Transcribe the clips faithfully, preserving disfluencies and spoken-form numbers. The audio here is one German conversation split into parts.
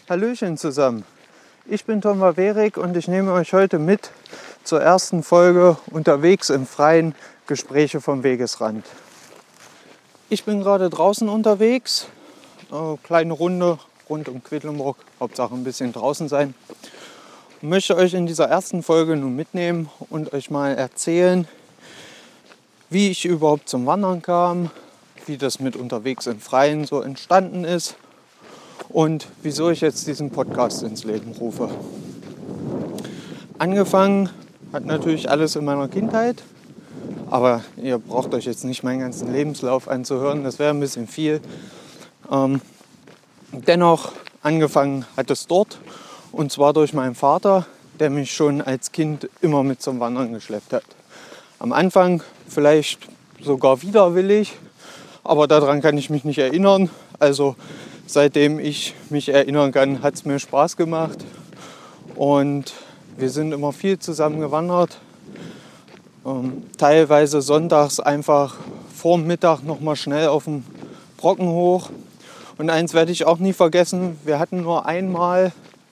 Hallöchen zusammen. Ich bin Tom Wawerik und ich nehme euch heute mit zur ersten Folge Unterwegs im Freien, Gespräche vom Wegesrand. Ich bin gerade draußen unterwegs, eine kleine Runde rund um Quedlinburg, Hauptsache ein bisschen draußen sein. Ich möchte euch in dieser ersten Folge nun mitnehmen und euch mal erzählen, wie ich überhaupt zum Wandern kam, wie das mit Unterwegs im Freien so entstanden ist und wieso ich jetzt diesen Podcast ins Leben rufe. Angefangen hat natürlich alles in meiner Kindheit, aber ihr braucht euch jetzt nicht meinen ganzen Lebenslauf anzuhören, das wäre ein bisschen viel. Ähm, dennoch angefangen hat es dort, und zwar durch meinen Vater, der mich schon als Kind immer mit zum Wandern geschleppt hat. Am Anfang vielleicht sogar widerwillig, aber daran kann ich mich nicht erinnern. Also seitdem ich mich erinnern kann, hat es mir Spaß gemacht. Und wir sind immer viel zusammen gewandert. Ähm, teilweise sonntags einfach vorm Mittag noch mal schnell auf den Brocken hoch. Und eins werde ich auch nie vergessen, wir hatten nur einmal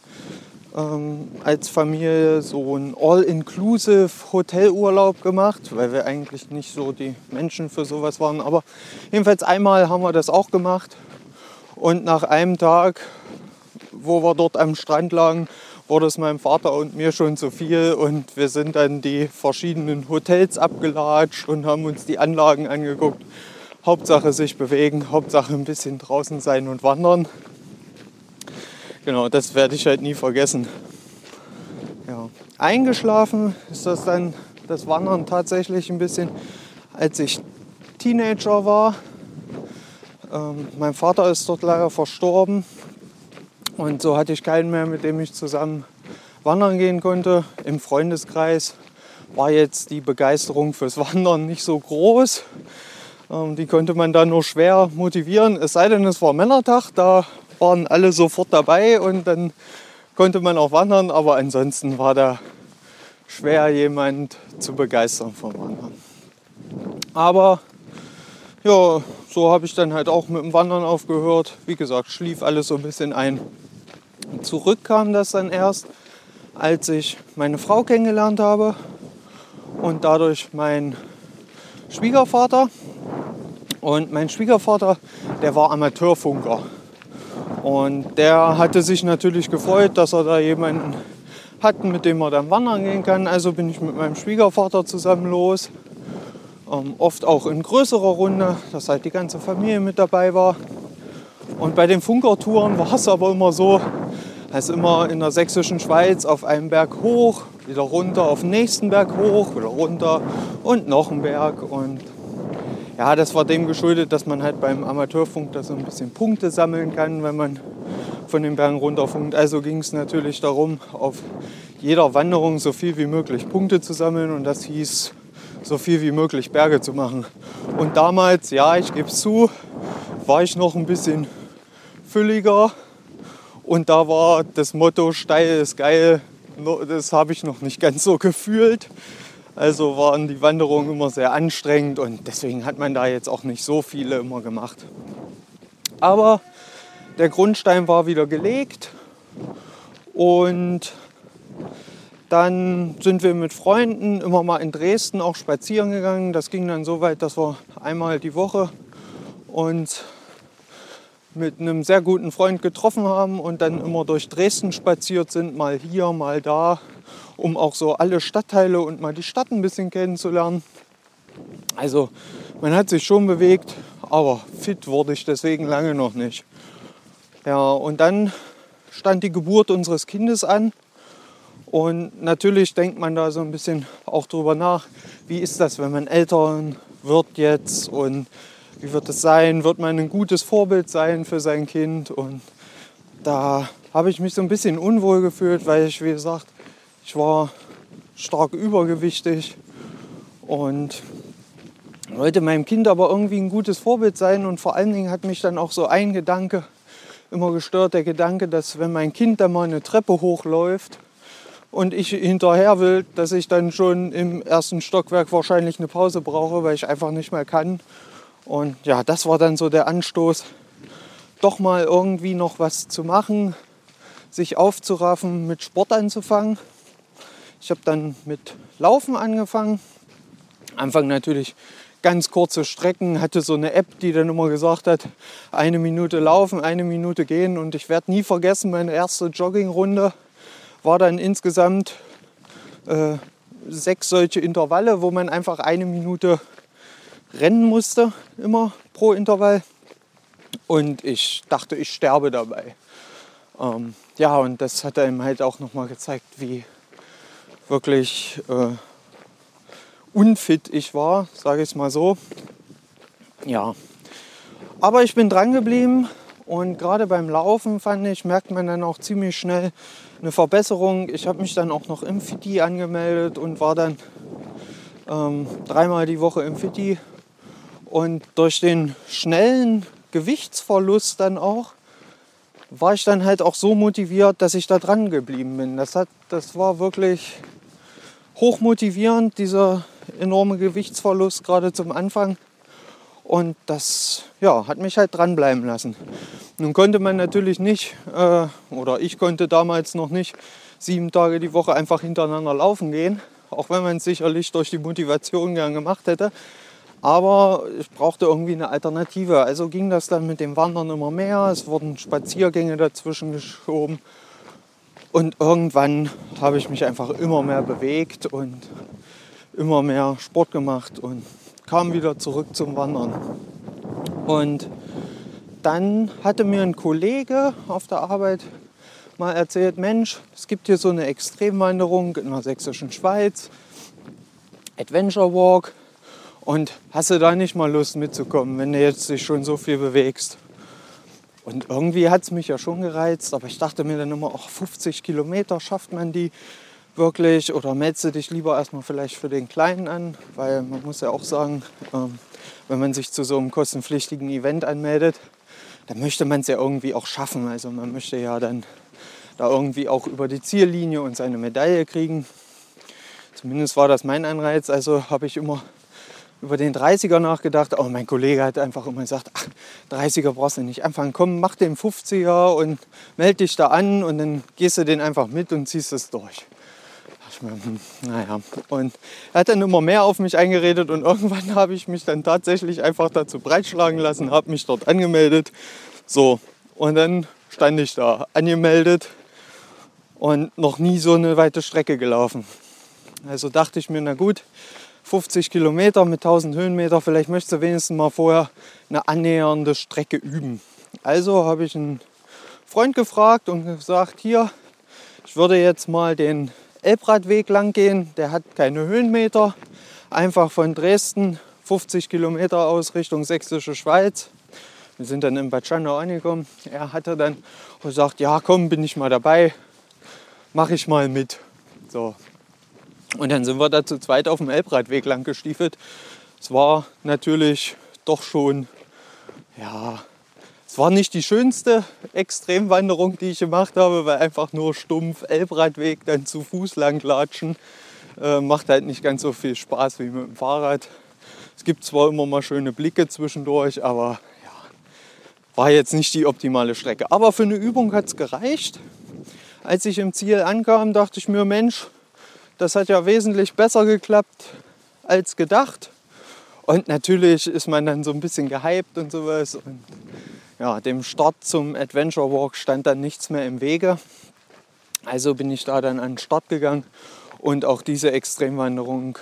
ähm, als Familie so einen All-Inclusive Hotelurlaub gemacht, weil wir eigentlich nicht so die Menschen für sowas waren. Aber jedenfalls einmal haben wir das auch gemacht. Und nach einem Tag, wo wir dort am Strand lagen, wurde es meinem Vater und mir schon zu viel. Und wir sind dann die verschiedenen Hotels abgelatscht und haben uns die Anlagen angeguckt. Hauptsache sich bewegen, Hauptsache ein bisschen draußen sein und wandern. Genau, das werde ich halt nie vergessen. Ja. Eingeschlafen ist das dann, das Wandern tatsächlich ein bisschen, als ich Teenager war. Ähm, mein Vater ist dort leider verstorben und so hatte ich keinen mehr, mit dem ich zusammen wandern gehen konnte. Im Freundeskreis war jetzt die Begeisterung fürs Wandern nicht so groß. Ähm, die konnte man da nur schwer motivieren, es sei denn, es war Männertag, da waren alle sofort dabei und dann konnte man auch wandern, aber ansonsten war da schwer, jemand zu begeistern vom Wandern. Aber ja, so habe ich dann halt auch mit dem Wandern aufgehört. Wie gesagt, schlief alles so ein bisschen ein. Und zurück kam das dann erst, als ich meine Frau kennengelernt habe und dadurch mein Schwiegervater. Und mein Schwiegervater, der war Amateurfunker. Und der hatte sich natürlich gefreut, dass er da jemanden hat, mit dem er dann wandern gehen kann. Also bin ich mit meinem Schwiegervater zusammen los. Ähm, oft auch in größerer Runde, dass halt die ganze Familie mit dabei war. Und bei den Funkertouren war es aber immer so, dass immer in der sächsischen Schweiz auf einen Berg hoch, wieder runter, auf den nächsten Berg hoch, wieder runter und noch einen Berg. Und ja, das war dem geschuldet, dass man halt beim Amateurfunk da so ein bisschen Punkte sammeln kann, wenn man von den Bergen runterfunkt. Also ging es natürlich darum, auf jeder Wanderung so viel wie möglich Punkte zu sammeln und das hieß, so viel wie möglich Berge zu machen. Und damals, ja, ich gebe es zu, war ich noch ein bisschen fülliger und da war das Motto steil ist geil, das habe ich noch nicht ganz so gefühlt. Also waren die Wanderungen immer sehr anstrengend und deswegen hat man da jetzt auch nicht so viele immer gemacht. Aber der Grundstein war wieder gelegt und dann sind wir mit Freunden immer mal in Dresden auch spazieren gegangen. Das ging dann so weit, dass wir einmal die Woche uns mit einem sehr guten Freund getroffen haben und dann immer durch Dresden spaziert sind, mal hier, mal da, um auch so alle Stadtteile und mal die Stadt ein bisschen kennenzulernen. Also man hat sich schon bewegt, aber fit wurde ich deswegen lange noch nicht. Ja, und dann stand die Geburt unseres Kindes an. Und natürlich denkt man da so ein bisschen auch drüber nach, wie ist das, wenn man Eltern wird jetzt und wie wird es sein, wird man ein gutes Vorbild sein für sein Kind. Und da habe ich mich so ein bisschen unwohl gefühlt, weil ich, wie gesagt, ich war stark übergewichtig und wollte meinem Kind aber irgendwie ein gutes Vorbild sein. Und vor allen Dingen hat mich dann auch so ein Gedanke immer gestört, der Gedanke, dass wenn mein Kind dann mal eine Treppe hochläuft, und ich hinterher will, dass ich dann schon im ersten Stockwerk wahrscheinlich eine Pause brauche, weil ich einfach nicht mehr kann. Und ja, das war dann so der Anstoß, doch mal irgendwie noch was zu machen, sich aufzuraffen, mit Sport anzufangen. Ich habe dann mit Laufen angefangen. Anfang natürlich ganz kurze Strecken, hatte so eine App, die dann immer gesagt hat, eine Minute laufen, eine Minute gehen. Und ich werde nie vergessen, meine erste Joggingrunde war dann insgesamt äh, sechs solche Intervalle, wo man einfach eine Minute rennen musste, immer pro Intervall. Und ich dachte, ich sterbe dabei. Ähm, ja, und das hat einem halt auch nochmal gezeigt, wie wirklich äh, unfit ich war, sage ich es mal so. Ja, aber ich bin dran geblieben und gerade beim Laufen, fand ich, merkt man dann auch ziemlich schnell eine Verbesserung. Ich habe mich dann auch noch im Fitti angemeldet und war dann ähm, dreimal die Woche im Fitti. Und durch den schnellen Gewichtsverlust dann auch, war ich dann halt auch so motiviert, dass ich da dran geblieben bin. Das, hat, das war wirklich hochmotivierend, dieser enorme Gewichtsverlust gerade zum Anfang. Und das ja, hat mich halt dranbleiben lassen. Nun konnte man natürlich nicht, äh, oder ich konnte damals noch nicht, sieben Tage die Woche einfach hintereinander laufen gehen. Auch wenn man es sicherlich durch die Motivation gern gemacht hätte. Aber ich brauchte irgendwie eine Alternative. Also ging das dann mit dem Wandern immer mehr. Es wurden Spaziergänge dazwischen geschoben. Und irgendwann habe ich mich einfach immer mehr bewegt und immer mehr Sport gemacht und kam wieder zurück zum Wandern. Und dann hatte mir ein Kollege auf der Arbeit mal erzählt, Mensch, es gibt hier so eine Extremwanderung in der sächsischen Schweiz, Adventure Walk, und hast du da nicht mal Lust mitzukommen, wenn du jetzt dich schon so viel bewegst? Und irgendwie hat es mich ja schon gereizt, aber ich dachte mir dann immer, ach, fünfzig Kilometer schafft man die wirklich, oder meldest du dich lieber erstmal vielleicht für den Kleinen an, weil man muss ja auch sagen, ähm, wenn man sich zu so einem kostenpflichtigen Event anmeldet, dann möchte man es ja irgendwie auch schaffen. Also man möchte ja dann da irgendwie auch über die Ziellinie und seine Medaille kriegen. Zumindest war das mein Anreiz, also habe ich immer über den dreißiger nachgedacht. Oh, mein Kollege hat einfach immer gesagt, ach, dreißiger brauchst du nicht anfangen, komm, mach den fünfziger und melde dich da an und dann gehst du den einfach mit und ziehst es durch. Naja, und er hat dann immer mehr auf mich eingeredet und irgendwann habe ich mich dann tatsächlich einfach dazu breitschlagen lassen, habe mich dort angemeldet. So, und dann stand ich da angemeldet und noch nie so eine weite Strecke gelaufen. Also dachte ich mir, na gut, fünfzig Kilometer mit tausend Höhenmeter, vielleicht möchtest du wenigstens mal vorher eine annähernde Strecke üben. Also habe ich einen Freund gefragt und gesagt, hier, ich würde jetzt mal den Elbradweg lang gehen, der hat keine Höhenmeter, einfach von Dresden fünfzig Kilometer aus Richtung Sächsische Schweiz. Wir sind dann in Bad Schandau angekommen. Er hatte dann gesagt, ja komm, bin ich mal dabei, mache ich mal mit. So. Und dann sind wir da zu zweit auf dem Elbradweg lang gestiefelt. Es war natürlich doch schon, ja, es war nicht die schönste Extremwanderung, die ich gemacht habe, weil einfach nur stumpf Elbradweg, dann zu Fuß langlatschen, äh, macht halt nicht ganz so viel Spaß wie mit dem Fahrrad. Es gibt zwar immer mal schöne Blicke zwischendurch, aber ja, war jetzt nicht die optimale Strecke. Aber für eine Übung hat es gereicht. Als ich im Ziel ankam, dachte ich mir, Mensch, das hat ja wesentlich besser geklappt als gedacht. Und natürlich ist man dann so ein bisschen gehypt und sowas. Und ja, dem Start zum Adventure Walk stand dann nichts mehr im Wege. Also bin ich da dann an den Start gegangen. Und auch diese Extremwanderung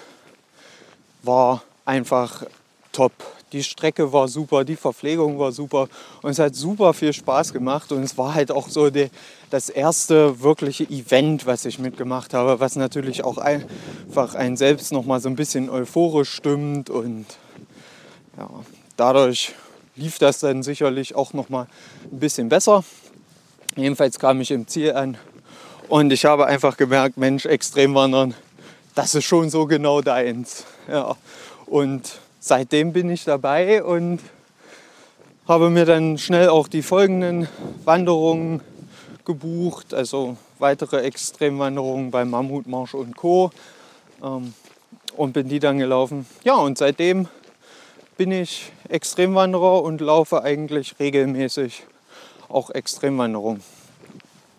war einfach top. Die Strecke war super, die Verpflegung war super und es hat super viel Spaß gemacht. Und es war halt auch so die, das erste wirkliche Event, was ich mitgemacht habe, was natürlich auch einfach einen selbst noch mal so ein bisschen euphorisch stimmt. Und ja, dadurch lief das dann sicherlich auch noch mal ein bisschen besser. Jedenfalls kam ich im Ziel an und ich habe einfach gemerkt, Mensch, Extremwandern, das ist schon so genau deins. Ja. Und seitdem bin ich dabei und habe mir dann schnell auch die folgenden Wanderungen gebucht, also weitere Extremwanderungen bei Mammutmarsch und Co. Ähm, und bin die dann gelaufen. Ja, und seitdem bin ich Extremwanderer und laufe eigentlich regelmäßig auch Extremwanderungen.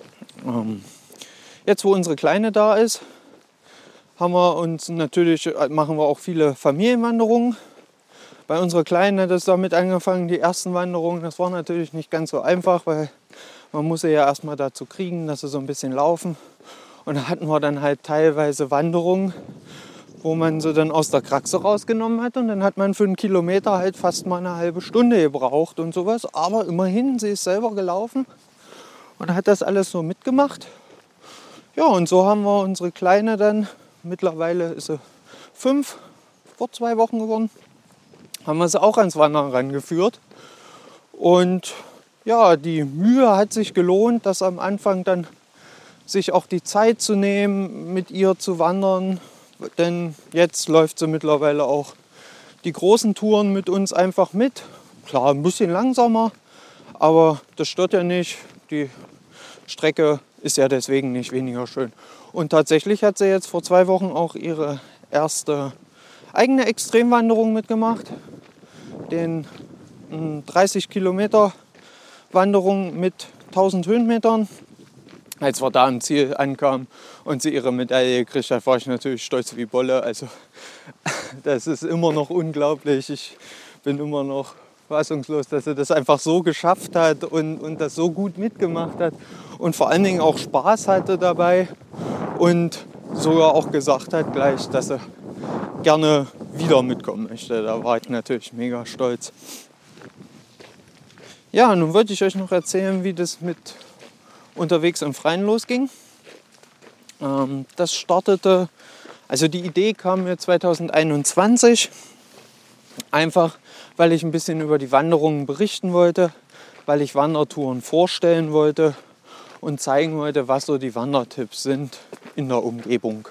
Ähm, jetzt, wo unsere Kleine da ist, haben wir uns natürlich, machen wir auch viele Familienwanderungen. Bei unserer Kleinen hat es damit angefangen, die ersten Wanderungen, das war natürlich nicht ganz so einfach, weil man muss sie ja erstmal dazu kriegen, dass sie so ein bisschen laufen. Und da hatten wir dann halt teilweise Wanderungen, wo man sie dann aus der Kraxe rausgenommen hat und dann hat man für einen Kilometer halt fast mal eine halbe Stunde gebraucht und sowas. Aber immerhin, sie ist selber gelaufen und hat das alles so mitgemacht. Ja, und so haben wir unsere Kleine dann, mittlerweile ist sie fünf, vor zwei Wochen geworden, haben wir sie auch ans Wandern rangeführt. Und ja, die Mühe hat sich gelohnt, das am Anfang dann sich auch die Zeit zu nehmen, mit ihr zu wandern. Denn jetzt läuft sie mittlerweile auch die großen Touren mit uns einfach mit. Klar, ein bisschen langsamer, aber das stört ja nicht. Die Strecke ist ja deswegen nicht weniger schön. Und tatsächlich hat sie jetzt vor zwei Wochen auch ihre erste eigene Extremwanderung mitgemacht. Den dreißig Kilometer Wanderung mit tausend Höhenmetern. Als wir da am Ziel ankamen und sie ihre Medaille gekriegt hat, war ich natürlich stolz wie Bolle. Also das ist immer noch unglaublich. Ich bin immer noch fassungslos, dass sie das einfach so geschafft hat und, und das so gut mitgemacht hat und vor allen Dingen auch Spaß hatte dabei und sogar auch gesagt hat gleich, dass sie gerne wieder mitkommen möchte. Da war ich natürlich mega stolz. Ja, nun wollte ich euch noch erzählen, wie das mit unterwegs im Freien losging. Ähm, das startete, also die Idee kam mir zweitausendeinundzwanzig, einfach weil ich ein bisschen über die Wanderungen berichten wollte, weil ich Wandertouren vorstellen wollte und zeigen wollte, was so die Wandertipps sind in der Umgebung.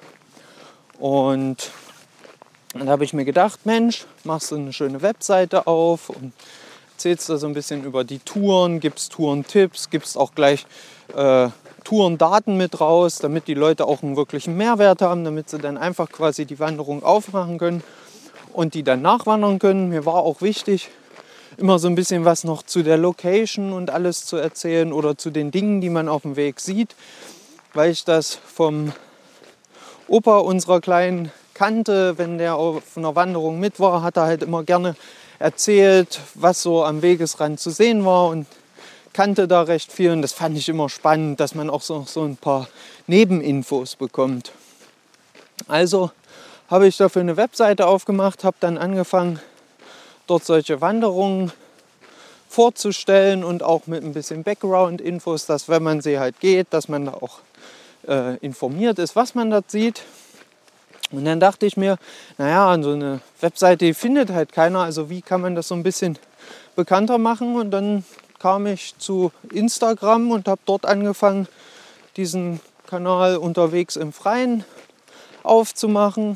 Und dann habe ich mir gedacht, Mensch, machst du eine schöne Webseite auf und erzählst da so ein bisschen über die Touren, gibst Tourentipps, gibst auch gleich äh, Tourendaten mit raus, damit die Leute auch einen wirklichen Mehrwert haben, damit sie dann einfach quasi die Wanderung aufmachen können und die dann nachwandern können. Mir war auch wichtig, immer so ein bisschen was noch zu der Location und alles zu erzählen oder zu den Dingen, die man auf dem Weg sieht, weil ich das vom Opa unserer Kleinen kannte. Wenn der auf einer Wanderung mit war, hat er halt immer gerne erzählt, was so am Wegesrand zu sehen war und kannte da recht viel. Und das fand ich immer spannend, dass man auch so, so ein paar Nebeninfos bekommt. Also habe ich dafür eine Webseite aufgemacht, habe dann angefangen, dort solche Wanderungen vorzustellen und auch mit ein bisschen Background-Infos, dass wenn man sie halt geht, dass man da auch äh, informiert ist, was man dort sieht. Und dann dachte ich mir, naja, so eine Webseite die findet halt keiner, also wie kann man das so ein bisschen bekannter machen? Und dann kam ich zu Instagram und habe dort angefangen, diesen Kanal unterwegs im Freien aufzumachen.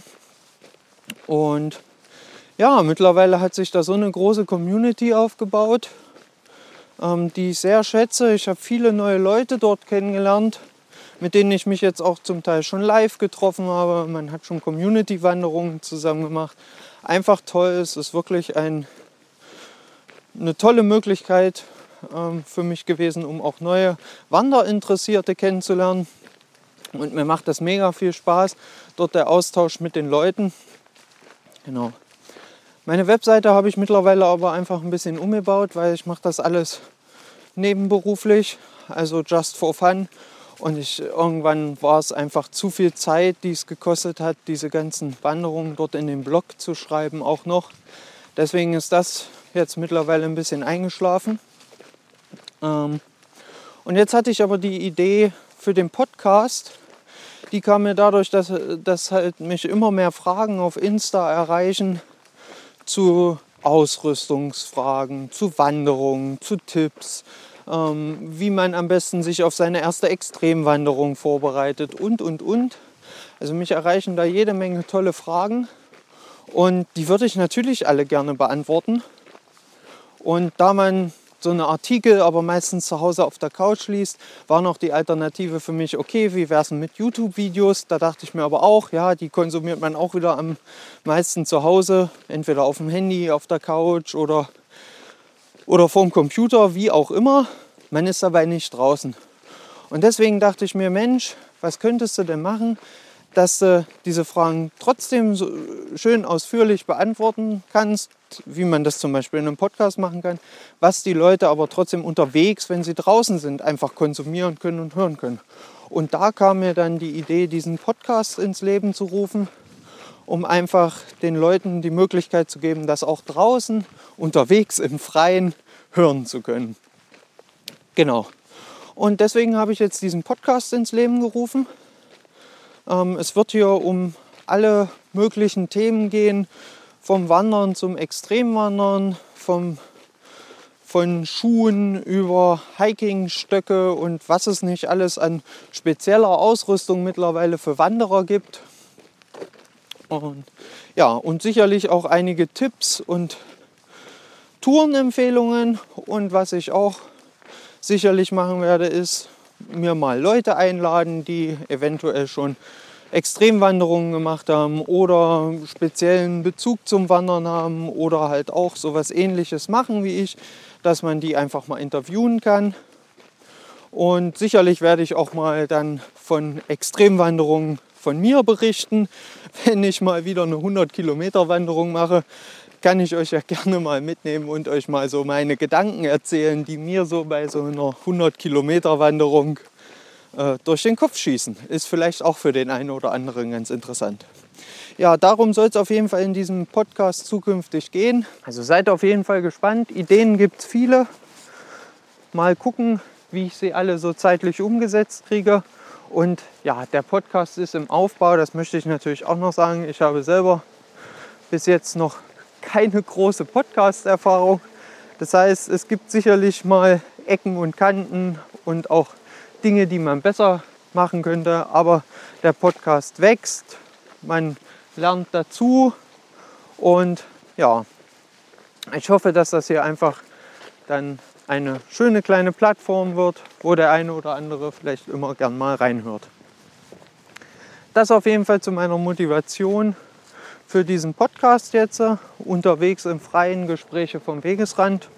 Und ja, mittlerweile hat sich da so eine große Community aufgebaut, ähm, die ich sehr schätze. Ich habe viele neue Leute dort kennengelernt, mit denen ich mich jetzt auch zum Teil schon live getroffen habe. Man hat schon Community-Wanderungen zusammen gemacht. Einfach toll, es ist wirklich ein, eine tolle Möglichkeit ähm, für mich gewesen, um auch neue Wanderinteressierte kennenzulernen. Und mir macht das mega viel Spaß, dort der Austausch mit den Leuten. Genau. Meine Webseite habe ich mittlerweile aber einfach ein bisschen umgebaut, weil ich mache das alles nebenberuflich, also just for fun. Und ich, irgendwann war es einfach zu viel Zeit, die es gekostet hat, diese ganzen Wanderungen dort in den Blog zu schreiben auch noch. Deswegen ist das jetzt mittlerweile ein bisschen eingeschlafen. Ähm, und jetzt hatte ich aber die Idee für den Podcast. Die kam mir dadurch, dass, dass halt mich immer mehr Fragen auf Insta erreichen zu Ausrüstungsfragen, zu Wanderungen, zu Tipps, ähm, wie man am besten sich auf seine erste Extremwanderung vorbereitet und, und, und. Also mich erreichen da jede Menge tolle Fragen und die würde ich natürlich alle gerne beantworten. Und da man so eine Artikel aber meistens zu Hause auf der Couch liest, war noch die Alternative für mich, okay, wie wäre es mit YouTube-Videos? Da dachte ich mir aber auch, ja, die konsumiert man auch wieder am meisten zu Hause, entweder auf dem Handy, auf der Couch oder, oder vorm Computer, wie auch immer. Man ist dabei nicht draußen. Und deswegen dachte ich mir, Mensch, was könntest du denn machen, dass du diese Fragen trotzdem so schön ausführlich beantworten kannst, wie man das zum Beispiel in einem Podcast machen kann, was die Leute aber trotzdem unterwegs, wenn sie draußen sind, einfach konsumieren können und hören können. Und da kam mir dann die Idee, diesen Podcast ins Leben zu rufen, um einfach den Leuten die Möglichkeit zu geben, das auch draußen, unterwegs im Freien hören zu können. Genau. Und deswegen habe ich jetzt diesen Podcast ins Leben gerufen. Ähm, es wird hier um alle möglichen Themen gehen, vom Wandern zum Extremwandern, vom, von Schuhen über Hikingstöcke und was es nicht alles an spezieller Ausrüstung mittlerweile für Wanderer gibt. Und, ja, und sicherlich auch einige Tipps und Tourenempfehlungen. Und was ich auch sicherlich machen werde, ist mir mal Leute einladen, die eventuell schon Extremwanderungen gemacht haben oder speziellen Bezug zum Wandern haben oder halt auch sowas Ähnliches machen wie ich, dass man die einfach mal interviewen kann. Und sicherlich werde ich auch mal dann von Extremwanderungen von mir berichten. Wenn ich mal wieder eine hundert Kilometer Wanderung mache, kann ich euch ja gerne mal mitnehmen und euch mal so meine Gedanken erzählen, die mir so bei so einer hundert Kilometer Wanderung äh, durch den Kopf schießen. Ist vielleicht auch für den einen oder anderen ganz interessant. Ja, darum soll es auf jeden Fall in diesem Podcast zukünftig gehen. Also seid auf jeden Fall gespannt. Ideen gibt es viele. Mal gucken, wie ich sie alle so zeitlich umgesetzt kriege. Und ja, der Podcast ist im Aufbau, das möchte ich natürlich auch noch sagen. Ich habe selber bis jetzt noch keine große Podcast-Erfahrung. Das heißt, es gibt sicherlich mal Ecken und Kanten und auch Dinge, die man besser machen könnte. Aber der Podcast wächst, man lernt dazu und ja, ich hoffe, dass das hier einfach dann eine schöne kleine Plattform wird, wo der eine oder andere vielleicht immer gern mal reinhört. Das auf jeden Fall zu meiner Motivation für diesen Podcast jetzt, unterwegs im Freien, Gespräche vom Wegesrand.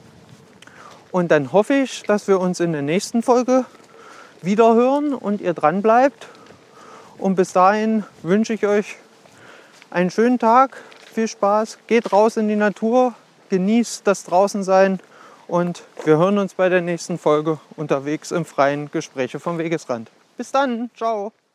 Und dann hoffe ich, dass wir uns in der nächsten Folge wieder hören und ihr dran bleibt. Und bis dahin wünsche ich euch einen schönen Tag, viel Spaß, geht raus in die Natur, genießt das Draußensein und wir hören uns bei der nächsten Folge unterwegs im Freien, Gespräche vom Wegesrand. Bis dann, ciao!